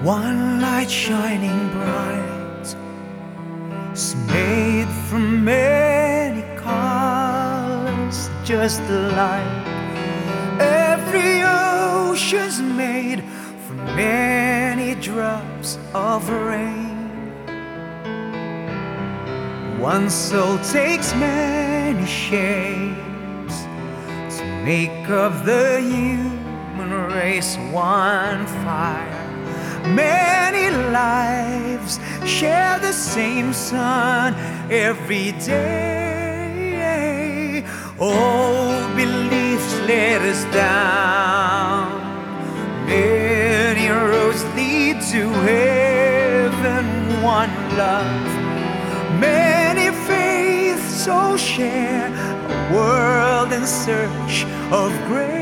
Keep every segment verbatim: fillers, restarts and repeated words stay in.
One light shining bright is made from many colors, just like every ocean's made from many drops of rain. One soul takes many shapes to make of the human race one fire. Many lives share the same sun every day. Old beliefs let us down. Many roads lead to heaven, one love. Many faiths so share a world in search of grace.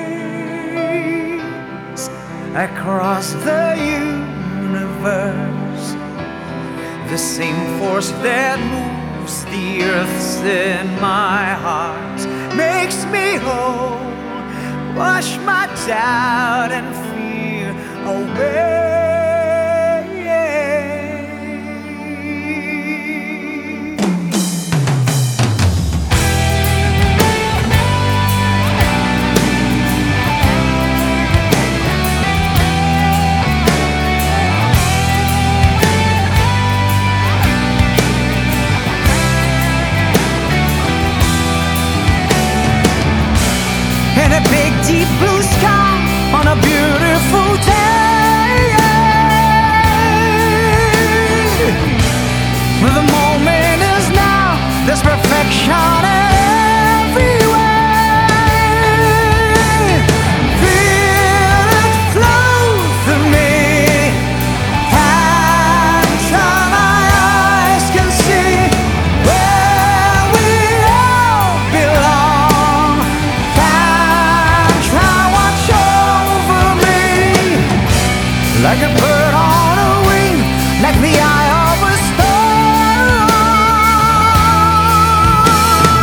Across the universe, the same force that moves the earth's in my heart makes me whole. Wash my doubt and fear away. In a big deep blue sky on a beautiful day, the moment is now, there's perfection everywhere. Feel it flow through me, and till my eyes can see where we all belong. Like a bird on a wing, like the eye of a star.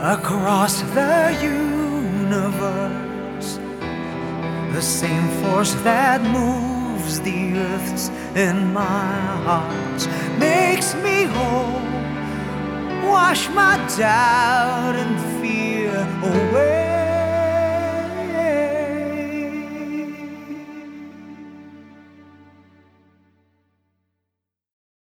across the universe. The same force that moves the earths in my heart makes me whole. Wash my doubt and fear away.